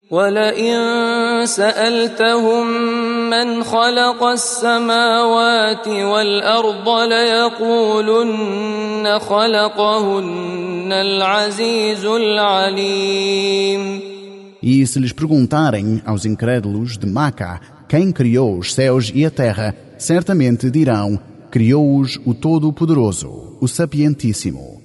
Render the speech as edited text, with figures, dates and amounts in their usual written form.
ولئن سألتهم من خلق السماوات والأرض ليقولن خلقهن العزيز العليم. E se lhes perguntarem aos incrédulos de Maca quem criou os céus e a terra, certamente dirão: criou-os o Todo-Poderoso, o Sapientíssimo.